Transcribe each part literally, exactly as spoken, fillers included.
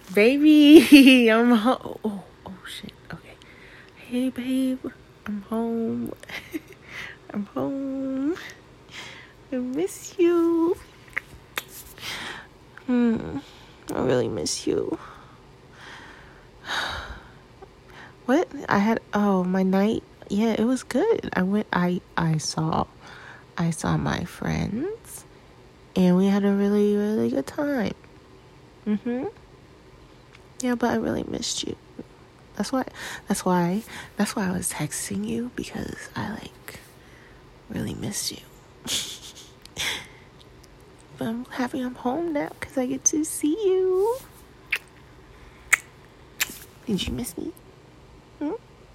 Baby, I'm home. Oh, oh shit. Okay. Hey, babe, I'm home. I'm home. I miss you. Hmm. I really miss you. What? I had, oh, my night. Yeah, it was good. I went, I, I saw, I saw my friends and we had a really, really good time. Mm-hmm. Yeah, but I really missed you. That's why, that's why, that's why I was texting you, because I, like, really missed you. But I'm happy I'm home now, because I get to see you. Did you miss me? Hmm?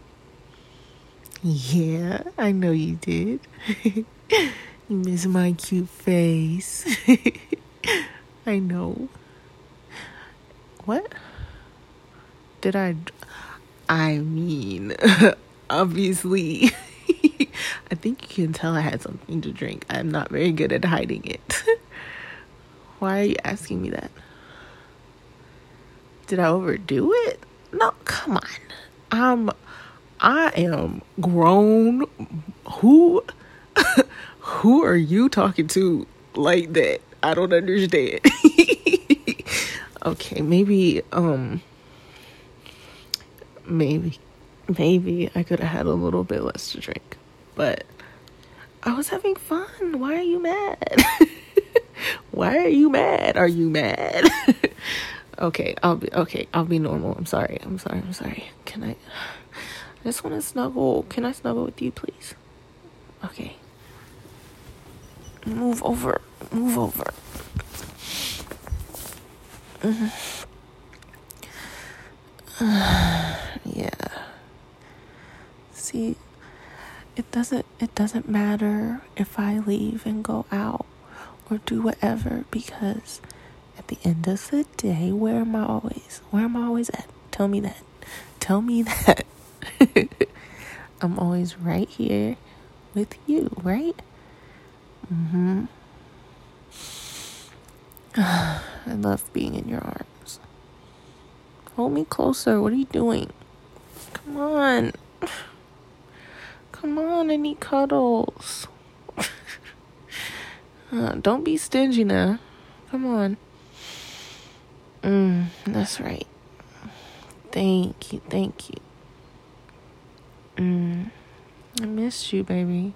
Yeah, I know you did. You miss my cute face. I know. What? Did I... I mean, obviously, I think you can tell I had something to drink. I'm not very good at hiding it. Why are you asking me that? Did I overdo it? No, come on. I'm, I am grown. Who, who are you talking to like that? I don't understand. Okay, maybe, um... Maybe, maybe I could have had a little bit less to drink, but I was having fun. Why are you mad? Why are you mad? Are you mad? Okay, I'll be, okay, I'll be normal. I'm sorry. I'm sorry. I'm sorry. Can I, I just want to snuggle. Can I snuggle with you, please? Okay. Move over. Move over. Mm-hmm. Yeah. See, it doesn't it doesn't matter if I leave and go out or do whatever, because at the end of the day, where am I always? Where am I always at? Tell me that. Tell me that. I'm always right here with you, right? Mm-hmm. I love being in your arms. Hold me closer. What are you doing? Come on. Come on, I need cuddles. uh, don't be stingy now. Come on. Mm, that's right. Thank you, thank you. Mm, I miss you, baby.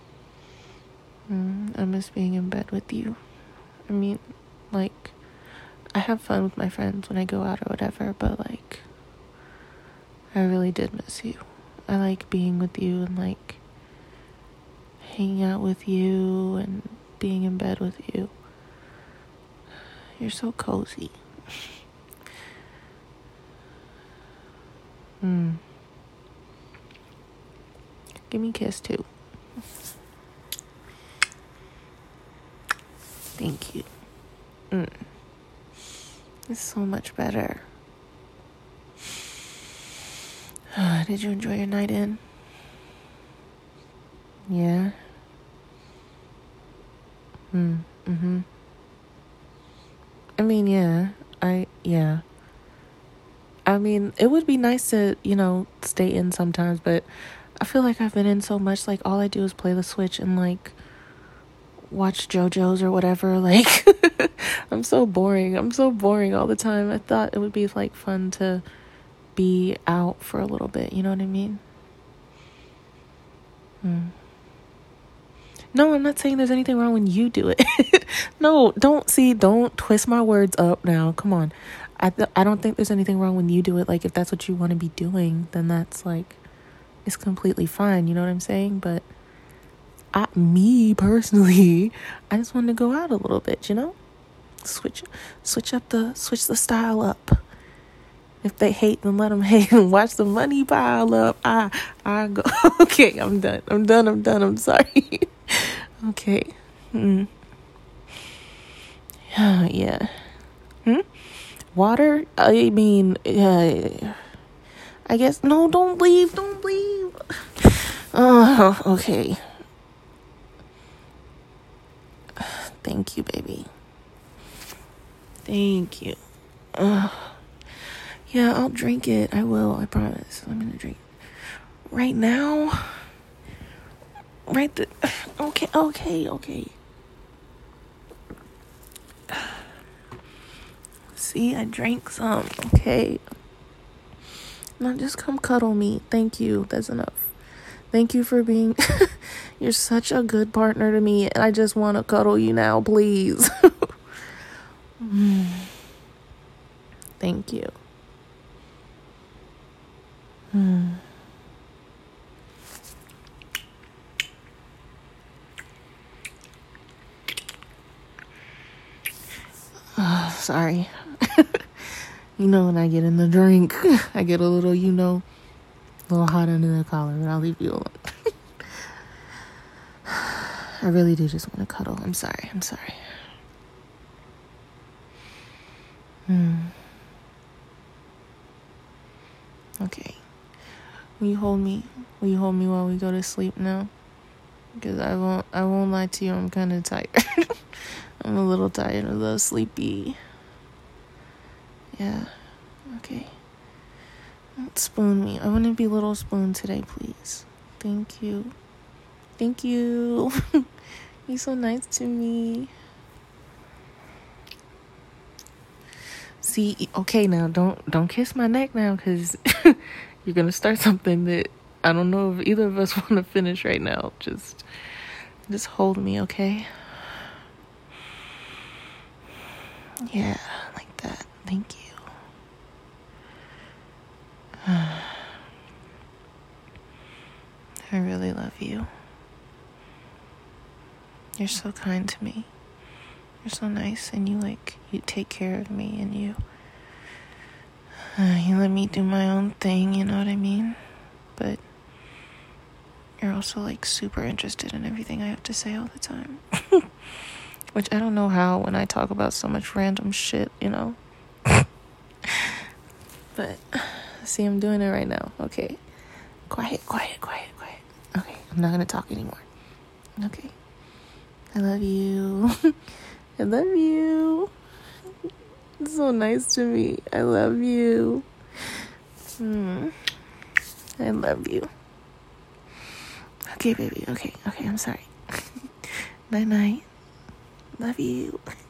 Mm, I miss being in bed with you. I mean, like, I have fun with my friends when I go out or whatever, but, like, I really did miss you. I like being with you and, like, hanging out with you and being in bed with you. You're so cozy. Hmm. Give me a kiss, too. Thank you. Mm. It's so much better. Did you enjoy your night in? Yeah. Hmm. Mm-hmm. I mean, yeah. I, yeah. I mean, it would be nice to, you know, stay in sometimes, but I feel like I've been in so much, like, all I do is play the Switch and, like, watch JoJo's or whatever. Like, I'm so boring. I'm so boring all the time. I thought it would be, like, fun to be out for a little bit. You know what I mean? Hmm. No, I'm not saying there's anything wrong when you do it. No, don't see, don't twist my words up now. Come on. I th- I don't think there's anything wrong when you do it. Like, if that's what you want to be doing, then that's, like, it's completely fine. You know what I'm saying? But I, me personally, I just wanted to go out a little bit, you know? Switch, switch up the, switch the style up. If they hate, then let them hate and watch the money pile up. I, I go, okay, I'm done. I'm done. I'm done. I'm sorry. Okay. Hmm. Yeah. Hmm? Water? I mean, uh, I guess, no, don't leave. Don't leave. Oh, okay. Thank you, baby. Thank you. Uh, Yeah, I'll drink it. I will. I promise. I'm gonna drink it. Right now? Right th- Okay, okay, okay. See, I drank some. Okay. Now just come cuddle me. Thank you. That's enough. Thank you for being... You're such a good partner to me, and I just want to cuddle you now, please. Thank you. Hmm. Uh, sorry. You know, when I get in the drink, I get a little, you know, a little hot under the collar, but I'll leave you alone. I really do just want to cuddle. I'm sorry. I'm sorry. Hmm. Okay. Will you hold me? Will you hold me while we go to sleep now? Because I won't, I won't lie to you. I'm kind of tired. I'm a little tired, a little sleepy. Yeah. Okay. Spoon me. I want to be little spoon today, please. Thank you. Thank you. You're so nice to me. See, okay, now don't don't kiss my neck now, because you're gonna start something that I don't know if either of us want to finish right now. Just, just hold me, okay? Yeah, like that. Thank you. I really love you. You're so kind to me. You're so nice, and you like you take care of me, and you uh, you let me do my own thing. You know what I mean? But you're also like super interested in everything I have to say all the time. Which I don't know how when I talk about so much random shit, you know. But see, I'm doing it right now. Okay, quiet, quiet, quiet, quiet. Okay, I'm not gonna talk anymore. Okay, I love you. I love you. It's so nice to me. I love you. Hmm. I love you. Okay, baby. Okay, okay, I'm sorry. Night night. Love you.